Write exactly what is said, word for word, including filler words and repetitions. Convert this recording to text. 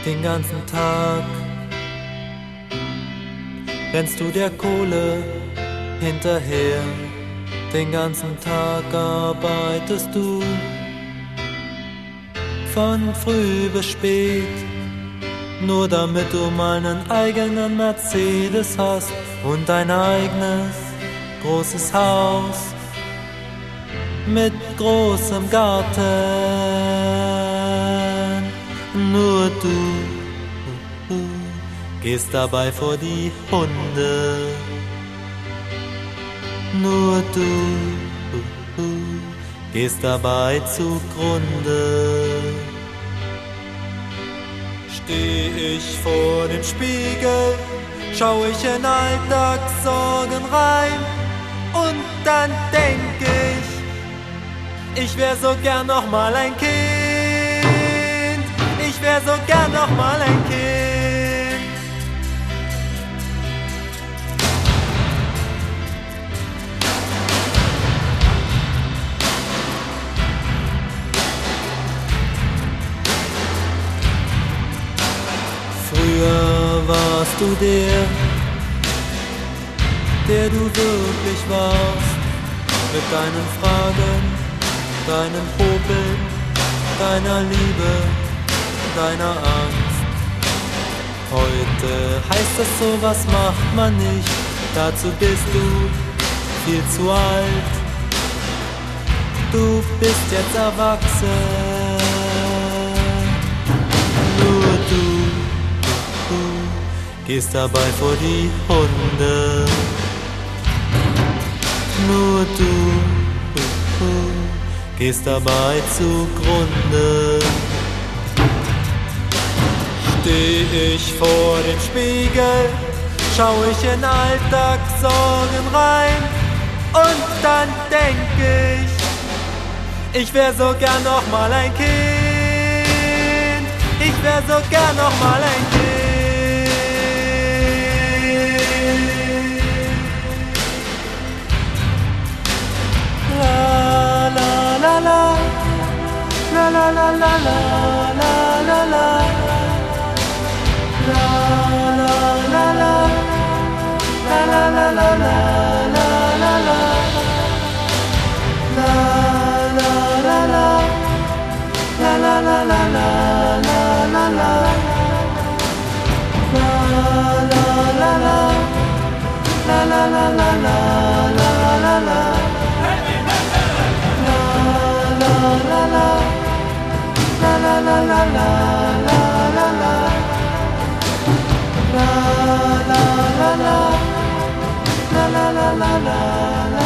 Den ganzen Tag rennst du der Kohle hinterher, den ganzen Tag arbeitest du, von früh bis spät, nur damit du mal einen eigenen Mercedes hast und dein eigenes großes Haus mit großem Garten. Nur du gehst dabei vor die Hunde. Nur du gehst dabei zugrunde. Steh ich vor dem Spiegel, schau ich in Alltagssorgen rein und dann denk ich, ich wär so gern noch mal ein Kind. Ich wär so gern noch mal ein Kind. Früher warst du der, der du wirklich warst, mit deinen Fragen, deinen Popeln, deiner Liebe, deiner Angst. Heute heißt es, sowas macht man nicht, dazu bist du viel zu alt. Du bist jetzt erwachsen, nur du, du gehst dabei vor die Hunde. Nur du, du gehst dabei zugrunde. Steh ich vor dem Spiegel, schau ich in Alltagssorgen rein und dann denk ich, ich wär so gern noch mal ein Kind. Ich wär so gern noch mal ein Kind. La la la la, la la la la la la la la. La la la la, la la la la la la la la. La la la la, la la la la la la la la. La la la la, la la la la la la la la. La la la, la la la la la la la. La la la la, la la la la la la.